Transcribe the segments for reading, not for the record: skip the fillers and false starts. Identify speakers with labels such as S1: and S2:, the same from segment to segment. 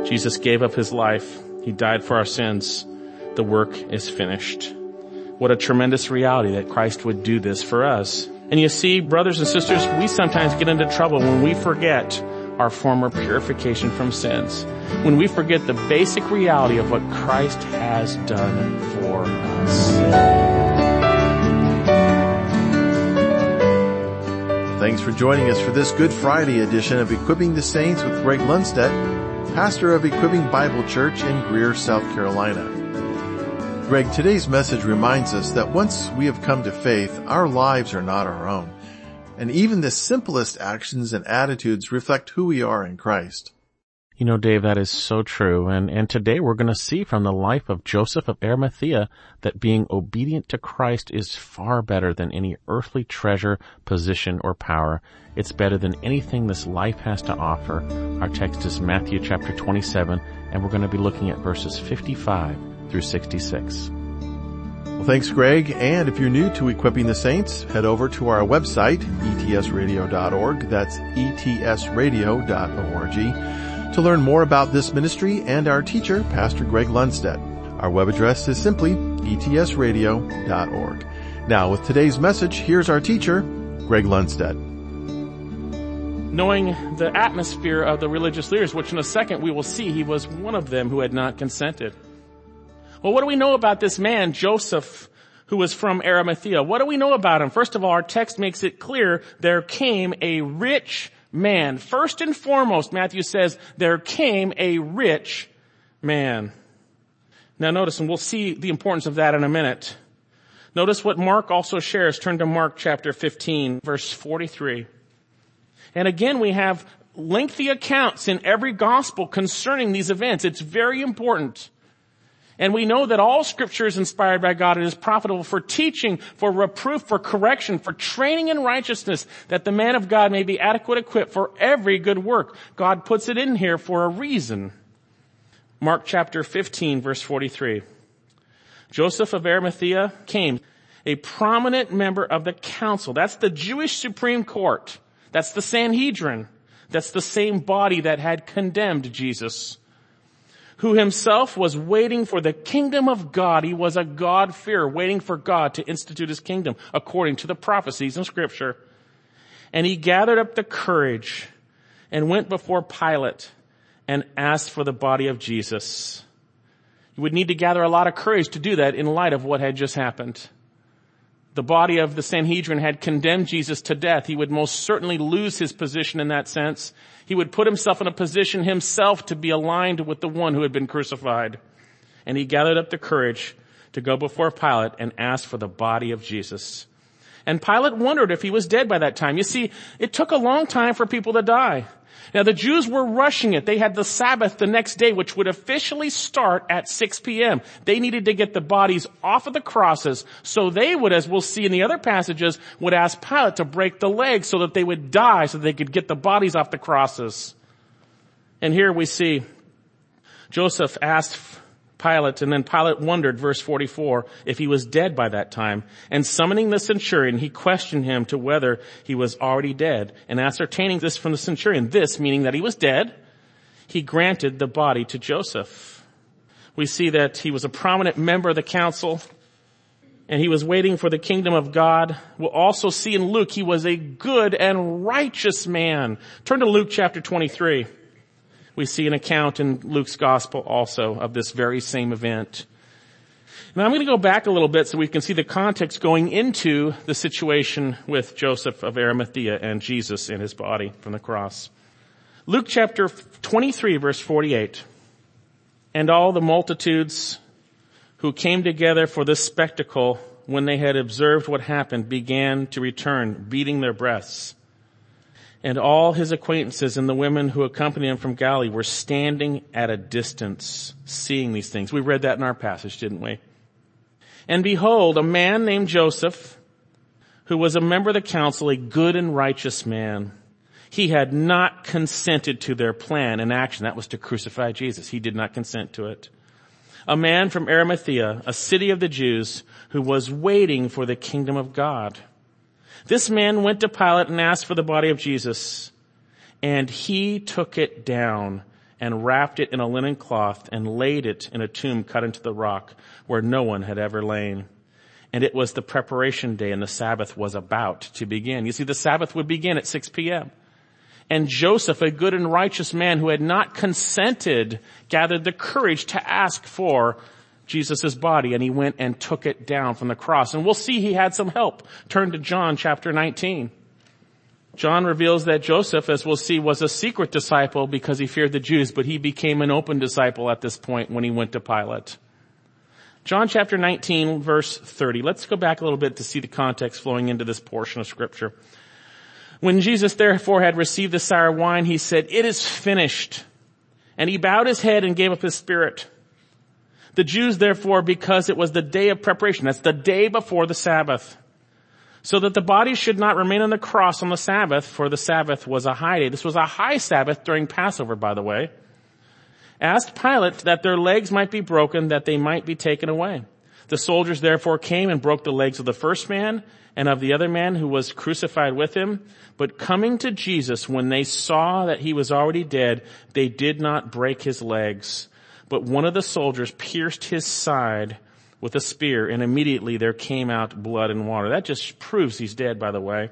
S1: Jesus gave up his life. He died for our sins. The work is finished. What a tremendous reality that Christ would do this for us. And you see, brothers and sisters, we sometimes get into trouble when we forget our former purification from sins. When we forget the basic reality of what Christ has done for us.
S2: Thanks for joining us for this Good Friday edition of Equipping the Saints with Greg Lundstedt, pastor of Equipping Bible Church in Greer, South Carolina. Greg, today's message reminds us that once we have come to faith, our lives are not our own. And even the simplest actions and attitudes reflect who we are in Christ.
S1: You know, Dave, that is so true. And today we're going to see from the life of Joseph of Arimathea that being obedient to Christ is far better than any earthly treasure, position, or power. It's better than anything this life has to offer. Our text is Matthew chapter 27, and we're going to be looking at verses 55 through 66.
S2: Well, thanks, Greg. And if you're new to Equipping the Saints, head over to our website, etsradio.org. That's etsradio.org. to learn more about this ministry and our teacher, Pastor Greg Lundstedt. Our web address is simply etsradio.org. Now, with today's message, here's our teacher, Greg Lundstedt.
S1: Knowing the atmosphere of the religious leaders, which in a second we will see he was one of them who had not consented. Well, what do we know about this man, Joseph, who was from Arimathea? What do we know about him? First of all, our text makes it clear there came a rich man. First and foremost, Matthew says, there came a rich man. Now notice, and we'll see the importance of that in a minute. Notice what Mark also shares. Turn to Mark chapter 15, verse 43. And again, we have lengthy accounts in every gospel concerning these events. It's very important. And we know that all scripture is inspired by God and is profitable for teaching, for reproof, for correction, for training in righteousness, that the man of God may be adequate equipped for every good work. God puts it in here for a reason. Mark chapter 15, verse 43. Joseph of Arimathea came, a prominent member of the council. That's the Jewish Supreme Court. That's the Sanhedrin. That's the same body that had condemned Jesus, who himself was waiting for the kingdom of God. He was a God-fearer, waiting for God to institute his kingdom according to the prophecies in Scripture. And he gathered up the courage and went before Pilate and asked for the body of Jesus. You would need to gather a lot of courage to do that in light of what had just happened. The body of the Sanhedrin had condemned Jesus to death. He would most certainly lose his position in that sense. He would put himself in a position himself to be aligned with the one who had been crucified. And he gathered up the courage to go before Pilate and ask for the body of Jesus. And Pilate wondered if he was dead by that time. You see, it took a long time for people to die. Now the Jews were rushing it. They had the Sabbath the next day, which would officially start at 6 p.m. They needed to get the bodies off of the crosses, so they would, as we'll see in the other passages, would ask Pilate to break the legs so that they would die, so they could get the bodies off the crosses. And here we see Joseph asked Pilate, and then Pilate wondered, verse 44, if he was dead by that time. And summoning the centurion, he questioned him to whether he was already dead. And ascertaining this from the centurion, this meaning that he was dead, he granted the body to Joseph. We see that he was a prominent member of the council, and he was waiting for the kingdom of God. We'll also see in Luke, he was a good and righteous man. Turn to Luke chapter 23. We see an account in Luke's gospel also of this very same event. Now I'm going to go back a little bit so we can see the context going into the situation with Joseph of Arimathea and Jesus and his body from the cross. Luke chapter 23, verse 48. And all the multitudes who came together for this spectacle, when they had observed what happened, began to return, beating their breasts. And all his acquaintances and the women who accompanied him from Galilee were standing at a distance, seeing these things. We read that in our passage, didn't we? And behold, a man named Joseph, who was a member of the council, a good and righteous man. He had not consented to their plan and action. That was to crucify Jesus. He did not consent to it. A man from Arimathea, a city of the Jews, who was waiting for the kingdom of God. This man went to Pilate and asked for the body of Jesus, and he took it down and wrapped it in a linen cloth and laid it in a tomb cut into the rock where no one had ever lain. And it was the preparation day, and the Sabbath was about to begin. You see, the Sabbath would begin at 6 p.m. And Joseph, a good and righteous man who had not consented, gathered the courage to ask for Jesus' body, and he went and took it down from the cross. And we'll see he had some help. Turn to John chapter 19. John reveals that Joseph, as we'll see, was a secret disciple because he feared the Jews, but he became an open disciple at this point when he went to Pilate. John chapter 19, verse 30. Let's go back a little bit to see the context flowing into this portion of Scripture. When Jesus therefore had received the sour wine, he said, "It is finished." And he bowed his head and gave up his spirit. The Jews therefore, because it was the day of preparation, that's the day before the Sabbath, so that the body should not remain on the cross on the Sabbath, for the Sabbath was a high day. This was a high Sabbath during Passover, by the way. Asked Pilate that their legs might be broken, that they might be taken away. The soldiers therefore came and broke the legs of the first man and of the other man who was crucified with him. But coming to Jesus, when they saw that he was already dead, they did not break his legs. But one of the soldiers pierced his side with a spear, and immediately there came out blood and water. That just proves he's dead, by the way.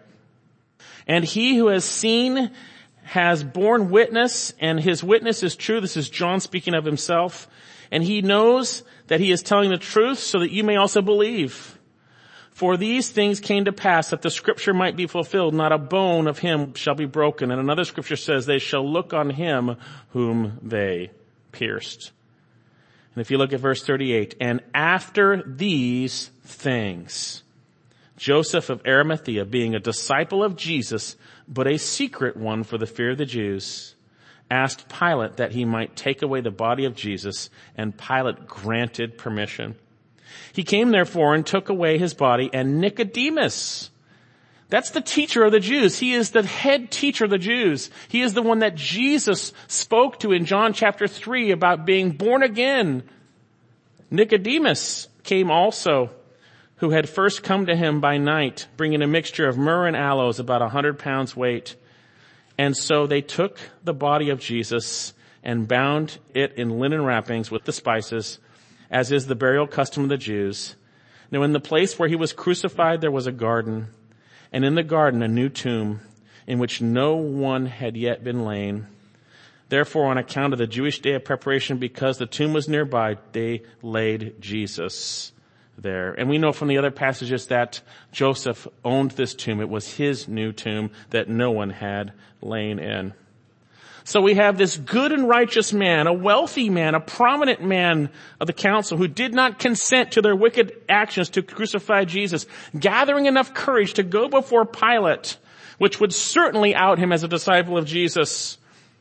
S1: And he who has seen has borne witness, and his witness is true. This is John speaking of himself. And he knows that he is telling the truth so that you may also believe. For these things came to pass that the scripture might be fulfilled. Not a bone of him shall be broken. And another scripture says they shall look on him whom they pierced. And if you look at verse 38, and after these things, Joseph of Arimathea, being a disciple of Jesus, but a secret one for the fear of the Jews, asked Pilate that he might take away the body of Jesus, and Pilate granted permission. He came therefore and took away his body, and Nicodemus, that's the teacher of the Jews. He is the head teacher of the Jews. He is the one that Jesus spoke to in John chapter 3 about being born again. Nicodemus came also, who had first come to him by night, bringing a mixture of myrrh and aloes, about 100 pounds weight. And so they took the body of Jesus and bound it in linen wrappings with the spices, as is the burial custom of the Jews. Now in the place where he was crucified there was a garden, and in the garden a new tomb, in which no one had yet been lain. Therefore, on account of the Jewish day of preparation, because the tomb was nearby, they laid Jesus there. And we know from the other passages that Joseph owned this tomb. It was his new tomb that no one had lain in. So we have this good and righteous man, a wealthy man, a prominent man of the council who did not consent to their wicked actions to crucify Jesus, gathering enough courage to go before Pilate, which would certainly out him as a disciple of Jesus.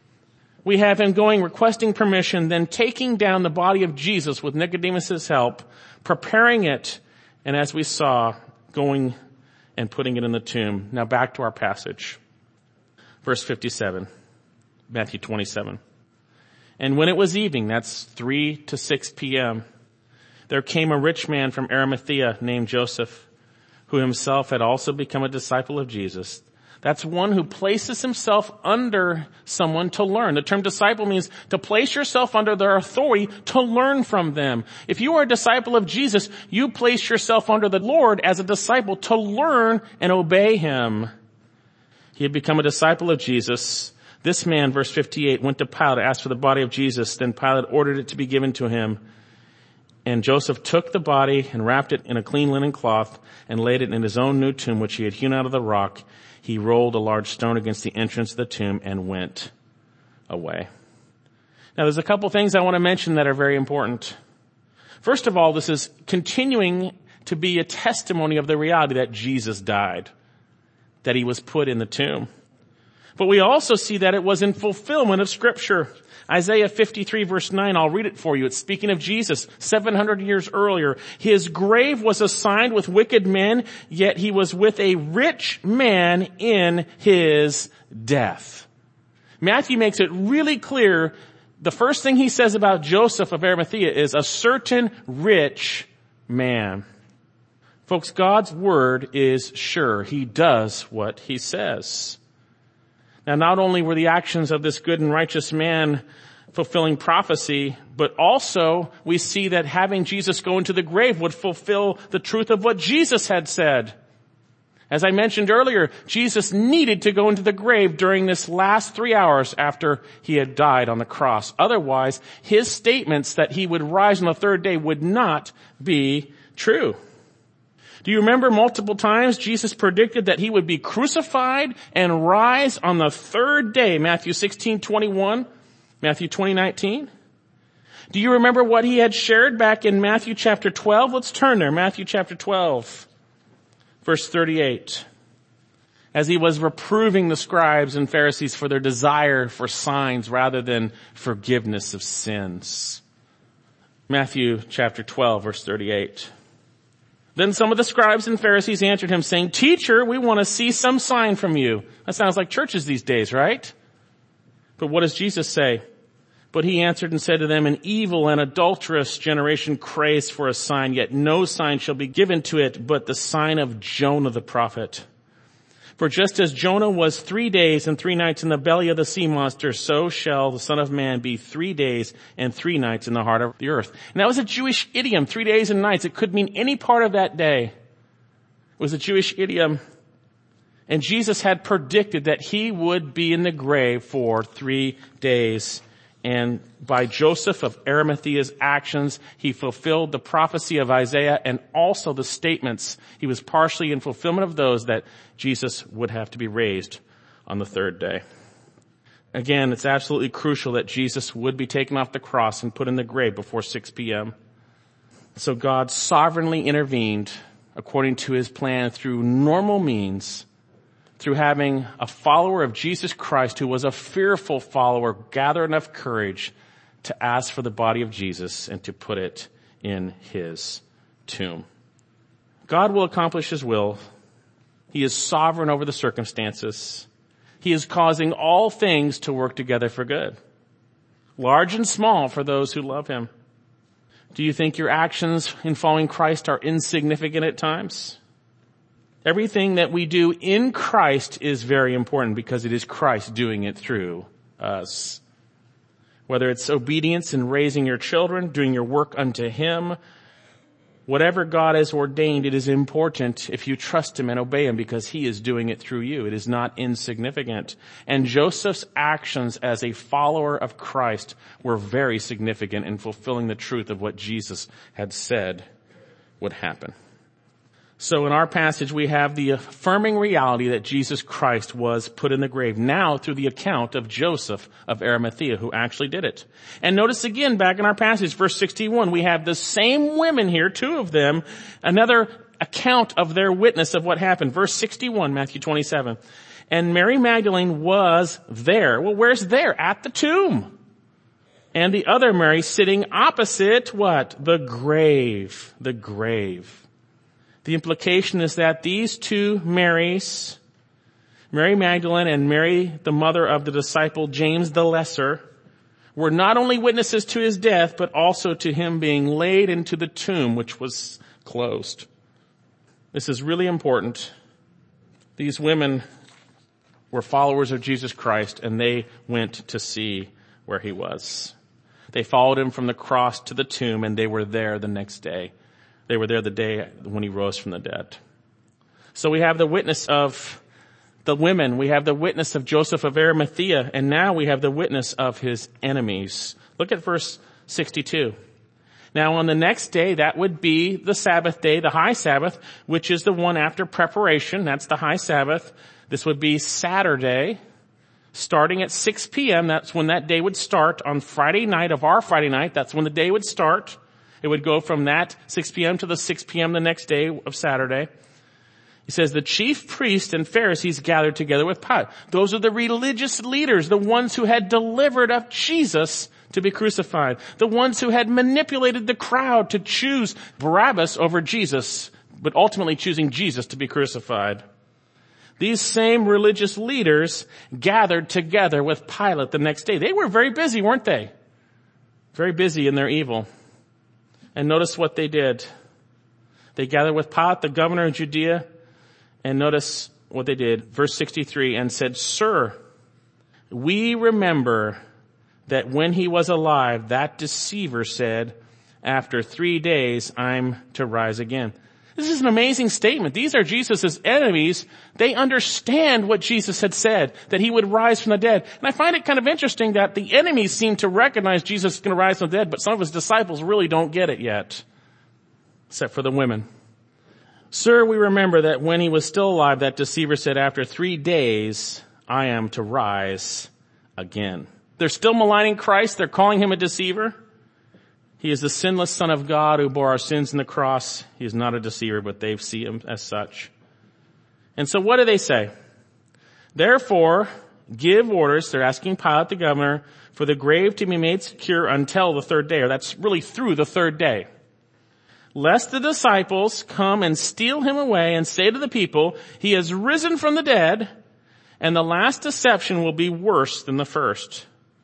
S1: We have him going, requesting permission, then taking down the body of Jesus with Nicodemus' help, preparing it, and as we saw, going and putting it in the tomb. Now back to our passage. Verse 57. Matthew 27. And when it was evening, that's 3 to 6 p.m., there came a rich man from Arimathea named Joseph, who himself had also become a disciple of Jesus. That's one who places himself under someone to learn. The term disciple means to place yourself under their authority to learn from them. If you are a disciple of Jesus, you place yourself under the Lord as a disciple to learn and obey him. He had become a disciple of Jesus. This man, verse 58, went to Pilate to ask for the body of Jesus. Then Pilate ordered it to be given to him. And Joseph took the body and wrapped it in a clean linen cloth and laid it in his own new tomb, which he had hewn out of the rock. He rolled a large stone against the entrance of the tomb and went away. Now there's a couple things I want to mention that are very important. First of all, this is continuing to be a testimony of the reality that Jesus died, that he was put in the tomb. But we also see that it was in fulfillment of Scripture. Isaiah 53 verse 9, I'll read it for you. It's speaking of Jesus 700 years earlier. His grave was assigned with wicked men, yet he was with a rich man in his death. Matthew makes it really clear. The first thing he says about Joseph of Arimathea is a certain rich man. Folks, God's word is sure. He does what he says. Now, not only were the actions of this good and righteous man fulfilling prophecy, but also we see that having Jesus go into the grave would fulfill the truth of what Jesus had said. As I mentioned earlier, Jesus needed to go into the grave during this last 3 hours after he had died on the cross. Otherwise, his statements that he would rise on the third day would not be true. Do you remember multiple times Jesus predicted that he would be crucified and rise on the third day? Matthew 16:21, Matthew 20:19. Do you remember what he had shared back in Matthew chapter 12? Let's turn there. Matthew chapter 12. Verse 38, as he was reproving the scribes and Pharisees for their desire for signs rather than forgiveness of sins. Matthew chapter 12, verse 38. Then some of the scribes and Pharisees answered him, saying, "Teacher, we want to see some sign from you." That sounds like churches these days, right? But what does Jesus say? But he answered and said to them, "An evil and adulterous generation craves for a sign, yet no sign shall be given to it but the sign of Jonah the prophet. For just as Jonah was 3 days and 3 nights in the belly of the sea monster, so shall the Son of Man be 3 days and 3 nights in the heart of the earth." And that was a Jewish idiom, 3 days and nights. It could mean any part of that day. It was a Jewish idiom. And Jesus had predicted that he would be in the grave for 3 days. And by Joseph of Arimathea's actions, he fulfilled the prophecy of Isaiah and also the statements. He was partially in fulfillment of those that Jesus would have to be raised on the third day. Again, it's absolutely crucial that Jesus would be taken off the cross and put in the grave before 6 p.m. So God sovereignly intervened according to his plan through normal means, through having a follower of Jesus Christ who was a fearful follower gather enough courage to ask for the body of Jesus and to put it in his tomb. God will accomplish his will. He is sovereign over the circumstances. He is causing all things to work together for good, large and small, for those who love him. Do you think your actions in following Christ are insignificant at times? Everything that we do in Christ is very important because it is Christ doing it through us. Whether it's obedience in raising your children, doing your work unto him, whatever God has ordained, it is important if you trust him and obey him because he is doing it through you. It is not insignificant. And Joseph's actions as a follower of Christ were very significant in fulfilling the truth of what Jesus had said would happen. So in our passage, we have the affirming reality that Jesus Christ was put in the grave now through the account of Joseph of Arimathea, who actually did it. And notice again, back in our passage, verse 61, we have the same women here, 2 of them, another account of their witness of what happened. Verse 61, Matthew 27. And Mary Magdalene was there. Well, where's there? At the tomb. And the other Mary sitting opposite what? The grave. The grave. The implication is that these 2 Marys, Mary Magdalene and Mary, the mother of the disciple James the Lesser, were not only witnesses to his death, but also to him being laid into the tomb, which was closed. This is really important. These women were followers of Jesus Christ, and they went to see where he was. They followed him from the cross to the tomb, and they were there the next day. They were there the day when he rose from the dead. So we have the witness of the women. We have the witness of Joseph of Arimathea. And now we have the witness of his enemies. Look at verse 62. Now on the next day, that would be the Sabbath day, the high Sabbath, which is the one after preparation. That's the high Sabbath. This would be Saturday, starting at 6 p.m. That's when that day would start. On Friday night of our Friday night, that's when the day would start. It would go from that 6 p.m. to the 6 p.m. the next day of Saturday. He says the chief priests and Pharisees gathered together with Pilate. Those are the religious leaders, the ones who had delivered up Jesus to be crucified, the ones who had manipulated the crowd to choose Barabbas over Jesus, but ultimately choosing Jesus to be crucified. These same religious leaders gathered together with Pilate the next day. They were very busy, weren't they? Very busy in their evil. And notice what they did. They gathered with Pilate, the governor of Judea, and notice what they did. Verse 63, and said, "Sir, we remember that when he was alive, that deceiver said, after 3 days, I'm to rise again. This is an amazing statement. These are Jesus' enemies. They understand what Jesus had said, that he would rise from the dead. And I find it kind of interesting that the enemies seem to recognize Jesus is going to rise from the dead, but some of his disciples really don't get it yet, except for the women. Sir, we remember that when he was still alive, that deceiver said, after 3 days, I am to rise again. They're still maligning Christ. They're calling him a deceiver. He is the sinless Son of God who bore our sins on the cross. He is not a deceiver, but they see him as such. And so what do they say? Therefore, give orders, they're asking Pilate the governor, for the grave to be made secure until the 3rd day, or that's really through the 3rd day. Lest the disciples come and steal him away and say to the people, he has risen from the dead, and the last deception will be worse than the first.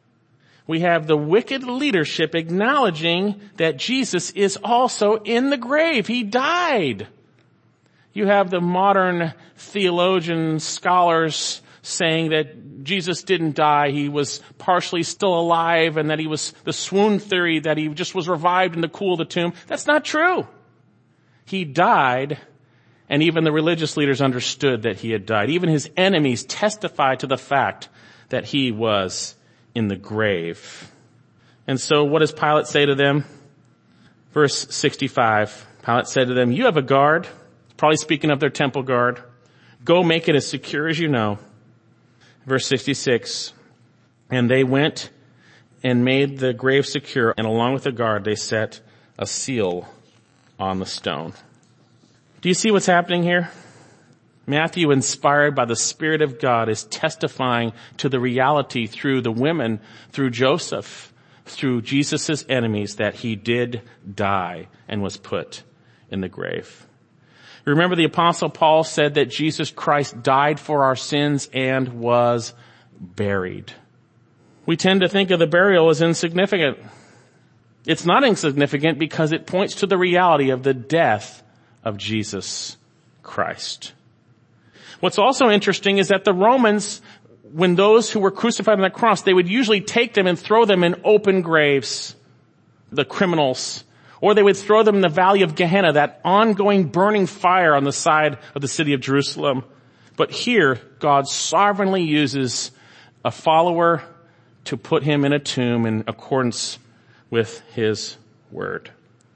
S1: We have the wicked leadership acknowledging that Jesus is also in the grave. He died. You have the modern theologian scholars saying that Jesus didn't die. He was partially still alive, and that he was the swoon theory, that he just was revived in the cool of the tomb. That's not true. He died, and even the religious leaders understood that he had died. Even his enemies testified to the fact that he was in the grave. And so what does Pilate say to them? Verse 65, Pilate said to them, you have a guard, probably speaking of their temple guard. Go make it as secure as you know. Verse 66, and they went and made the grave secure, and along with the guard they set a seal on the stone. Do you see what's happening here? Matthew, inspired by the Spirit of God, is testifying to the reality through the women, through Joseph, through Jesus' enemies, that he did die and was put in the grave. Remember, the Apostle Paul said that Jesus Christ died for our sins and was buried. We tend to think of the burial as insignificant. It's not insignificant because it points to the reality of the death of Jesus Christ. What's also interesting is that the Romans, when those who were crucified on the cross, they would usually take them and throw them in open graves, the criminals, or they would throw them in the valley of Gehenna, that ongoing burning fire on the side of the city of Jerusalem. But here, God sovereignly uses a follower to put him in a tomb in accordance with his word.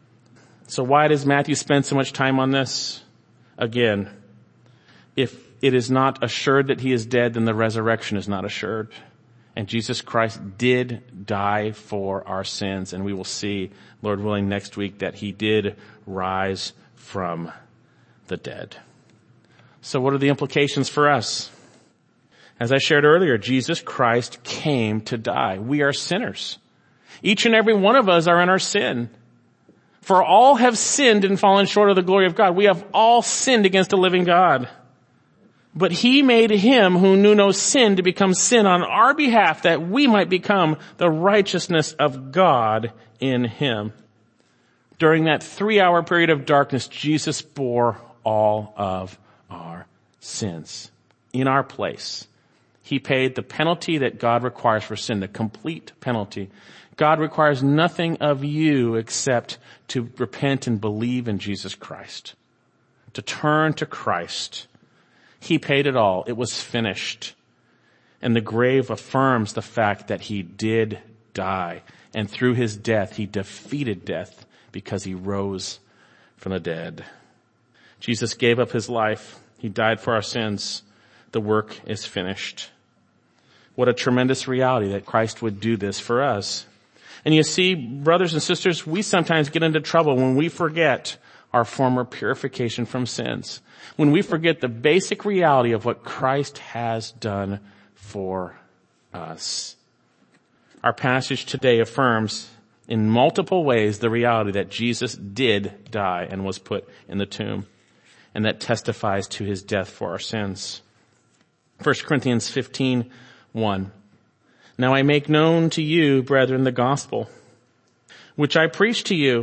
S1: So why does Matthew spend so much time on this? Again, if it is not assured that he is dead, then the resurrection is not assured. And Jesus Christ did die for our sins, and we will see, Lord willing, next week that he did rise from the dead. So what are the implications for us? As I shared earlier, Jesus Christ came to die. We are sinners. Each and every one of us are in our sin. For all have sinned and fallen short of the glory of God. We have all sinned against the living God. But he made him who knew no sin to become sin on our behalf, that we might become the righteousness of God in him. During that 3-hour period of darkness, Jesus bore all of our sins in our place. He paid the penalty that God requires for sin, the complete penalty. God requires nothing of you except to repent and believe in Jesus Christ, to turn to Christ. He paid it all. It was finished. And the grave affirms the fact that he did die. And through his death, he defeated death because he rose from the dead. Jesus gave up his life. He died for our sins. The work is finished. What a tremendous reality that Christ would do this for us. And you see, brothers and sisters, we sometimes get into trouble when we forget our former purification from sins. When we forget the basic reality of what Christ has done for us. Our passage today affirms in multiple ways the reality that Jesus did die and was put in the tomb, and that testifies to his death for our sins. 1 Corinthians 15:1. Now I make known to you, brethren, the gospel, which I preached to you,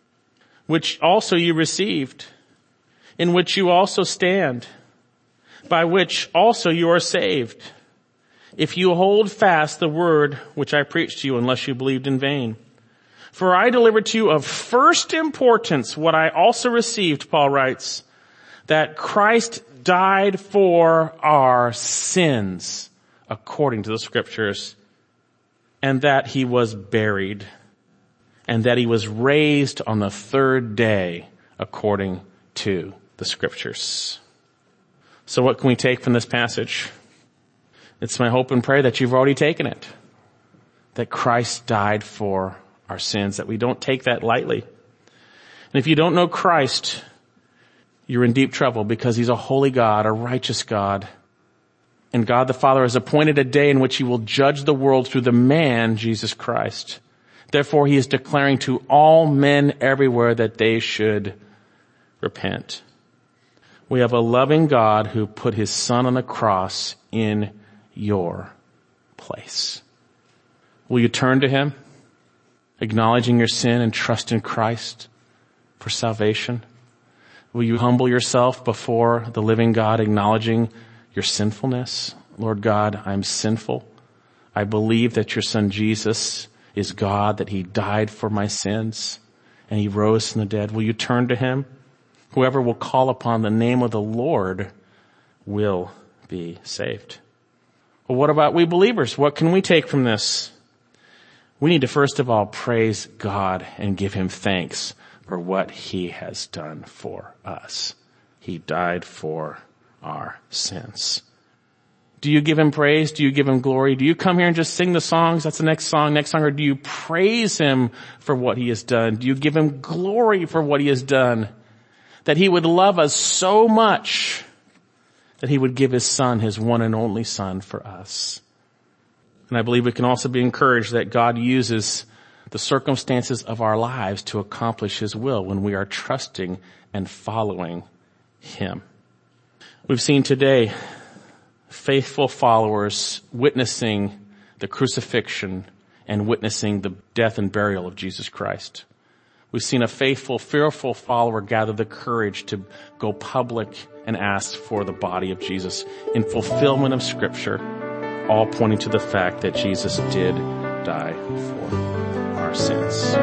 S1: which also you received, in which you also stand, by which also you are saved, if you hold fast the word which I preached to you, unless you believed in vain. For I delivered to you of first importance what I also received," Paul writes, "that Christ died for our sins, according to the Scriptures, and that he was buried, and that he was raised on the third day, according to the Scriptures." So what can we take from this passage? It's my hope and prayer that you've already taken it, that Christ died for our sins, that we don't take that lightly. And if you don't know Christ, you're in deep trouble, because he's a holy God, a righteous God. And God the Father has appointed a day in which he will judge the world through the man, Jesus Christ. Therefore, he is declaring to all men everywhere that they should repent. We have a loving God who put his Son on the cross in your place. Will you turn to him, acknowledging your sin, and trust in Christ for salvation? Will you humble yourself before the living God, acknowledging your sinfulness? Lord God, I'm sinful. I believe that your Son Jesus is God, that he died for my sins, and he rose from the dead. Will you turn to him? Whoever will call upon the name of the Lord will be saved. Well, what about we believers? What can we take from this? We need to first of all praise God and give him thanks for what he has done for us. He died for our sins. Do you give him praise? Do you give him glory? Do you come here and just sing the songs? That's the next song. Or do you praise him for what he has done? Do you give him glory for what he has done? That he would love us so much that he would give his Son, his one and only Son, for us. And I believe we can also be encouraged that God uses the circumstances of our lives to accomplish his will when we are trusting and following him. We've seen today faithful followers witnessing the crucifixion and witnessing the death and burial of Jesus Christ. We've seen a faithful, fearful follower gather the courage to go public and ask for the body of Jesus in fulfillment of Scripture, all pointing to the fact that Jesus did die for our sins.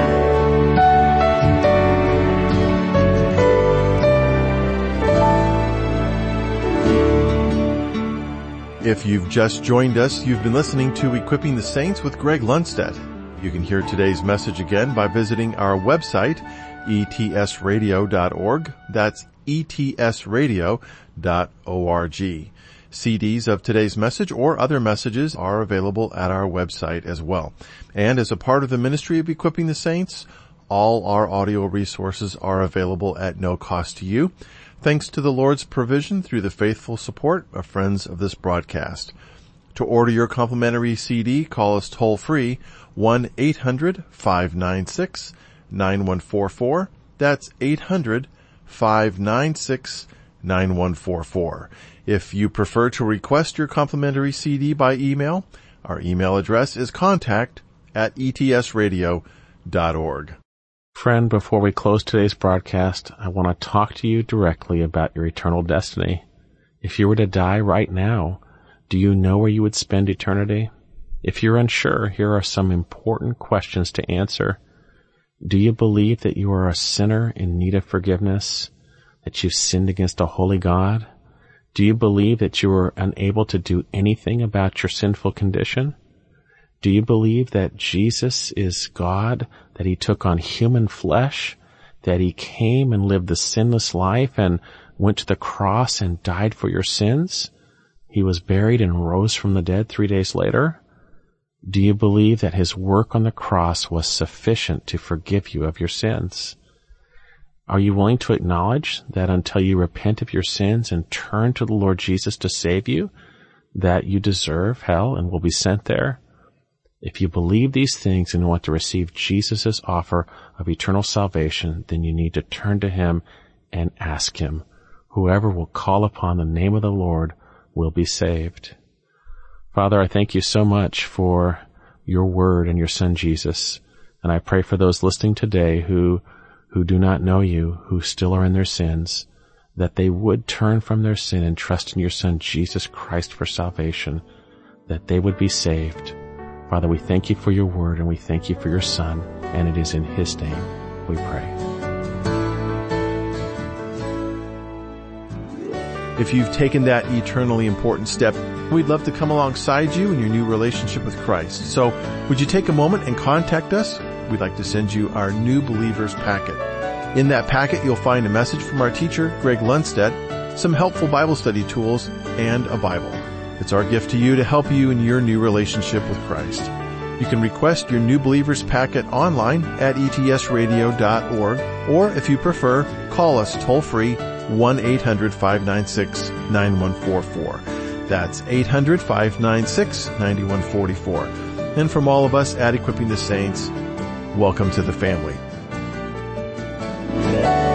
S2: If you've just joined us, you've been listening to Equipping the Saints with Greg Lundstedt. You can hear today's message again by visiting our website, etsradio.org. That's etsradio.org. CDs of today's message or other messages are available at our website as well. And as a part of the ministry of Equipping the Saints, all our audio resources are available at no cost to you, thanks to the Lord's provision through the faithful support of friends of this broadcast. To order your complimentary CD, call us toll-free, 1-800-596-9144. That's 800-596-9144. If you prefer to request your complimentary CD by email, our email address is contact@etsradio.org.
S1: Friend, before we close today's broadcast, I want to talk to you directly about your eternal destiny. If you were to die right now, do you know where you would spend eternity? If you're unsure, here are some important questions to answer. Do you believe that you are a sinner in need of forgiveness, that you've sinned against a holy God? Do you believe that you are unable to do anything about your sinful condition? Do you believe that Jesus is God, that he took on human flesh, that he came and lived the sinless life and went to the cross and died for your sins? He was buried and rose from the dead 3 days later. Do you believe that his work on the cross was sufficient to forgive you of your sins? Are you willing to acknowledge that until you repent of your sins and turn to the Lord Jesus to save you, that you deserve hell and will be sent there? If you believe these things and want to receive Jesus' offer of eternal salvation, then you need to turn to him and ask him. Whoever will call upon the name of the Lord will be saved. Father, I thank you so much for your word and your Son Jesus. And I pray for those listening today who do not know you, who still are in their sins, that they would turn from their sin and trust in your Son Jesus Christ for salvation, that they would be saved. Father, we thank you for your word and we thank you for your Son, and it is in his name we pray.
S2: If you've taken that eternally important step, we'd love to come alongside you in your new relationship with Christ. So would you take a moment and contact us? We'd like to send you our New Believers packet. In that packet, you'll find a message from our teacher, Greg Lundstedt, some helpful Bible study tools, and a Bible. It's our gift to you to help you in your new relationship with Christ. You can request your New Believers packet online at etsradio.org, or if you prefer, call us toll-free 1-800-596-9144. That's 800-596-9144. And from all of us at Equipping the Saints, welcome to the family.